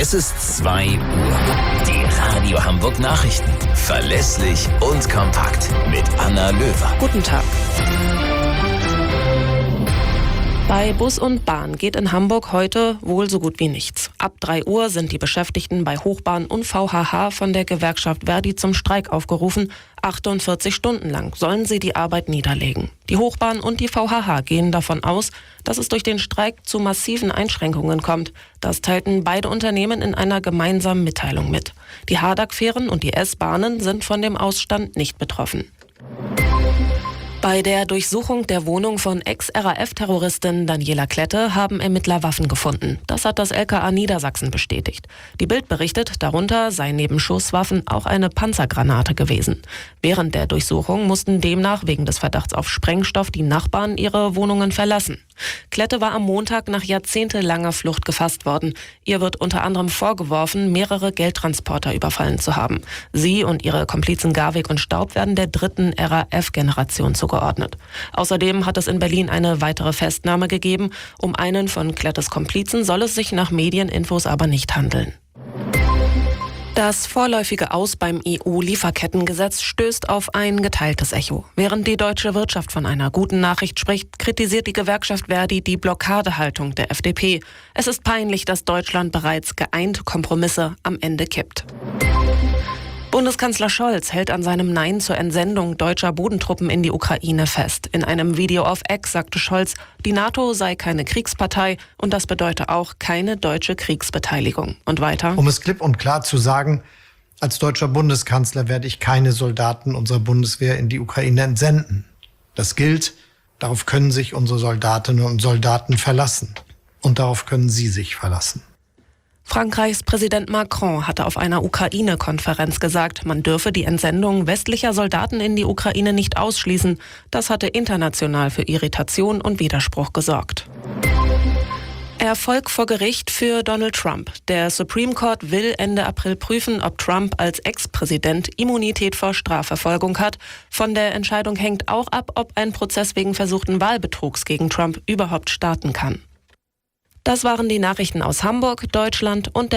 Es ist 2 Uhr. Die Radio Hamburg Nachrichten. Verlässlich und kompakt. Mit Anna Löwer. Guten Tag. Bei Bus und Bahn geht in Hamburg heute wohl so gut wie nichts. Ab 3 Uhr sind die Beschäftigten bei Hochbahn und VHH von der Gewerkschaft Verdi zum Streik aufgerufen. 48 Stunden lang sollen sie die Arbeit niederlegen. Die Hochbahn und die VHH gehen davon aus, dass es durch den Streik zu massiven Einschränkungen kommt. Das teilten beide Unternehmen in einer gemeinsamen Mitteilung mit. Die Hardegg-Fähren und die S-Bahnen sind von dem Ausstand nicht betroffen. Bei der Durchsuchung der Wohnung von Ex-RAF-Terroristin Daniela Klette haben Ermittler Waffen gefunden. Das hat das LKA Niedersachsen bestätigt. Die Bild berichtet, darunter sei neben Schusswaffen auch eine Panzergranate gewesen. Während der Durchsuchung mussten demnach wegen des Verdachts auf Sprengstoff die Nachbarn ihre Wohnungen verlassen. Klette war am Montag nach jahrzehntelanger Flucht gefasst worden. Ihr wird unter anderem vorgeworfen, mehrere Geldtransporter überfallen zu haben. Sie und ihre Komplizen Garwig und Staub werden der dritten RAF-Generation zugeordnet. Außerdem hat es in Berlin eine weitere Festnahme gegeben. Um einen von Klettes Komplizen soll es sich nach Medieninfos aber nicht handeln. Das vorläufige Aus beim EU-Lieferkettengesetz stößt auf ein geteiltes Echo. Während die deutsche Wirtschaft von einer guten Nachricht spricht, kritisiert die Gewerkschaft Verdi die Blockadehaltung der FDP. Es ist peinlich, dass Deutschland bereits geeint Kompromisse am Ende kippt. Bundeskanzler Scholz hält an seinem Nein zur Entsendung deutscher Bodentruppen in die Ukraine fest. In einem Video auf X sagte Scholz, die NATO sei keine Kriegspartei und das bedeute auch keine deutsche Kriegsbeteiligung. Und weiter: Um es klipp und klar zu sagen, als deutscher Bundeskanzler werde ich keine Soldaten unserer Bundeswehr in die Ukraine entsenden. Das gilt, darauf können sich unsere Soldatinnen und Soldaten verlassen. Und darauf können Sie sich verlassen. Frankreichs Präsident Macron hatte auf einer Ukraine-Konferenz gesagt, man dürfe die Entsendung westlicher Soldaten in die Ukraine nicht ausschließen. Das hatte international für Irritation und Widerspruch gesorgt. Erfolg vor Gericht für Donald Trump. Der Supreme Court will Ende April prüfen, ob Trump als Ex-Präsident Immunität vor Strafverfolgung hat. Von der Entscheidung hängt auch ab, ob ein Prozess wegen versuchten Wahlbetrugs gegen Trump überhaupt starten kann. Das waren die Nachrichten aus Hamburg, Deutschland und der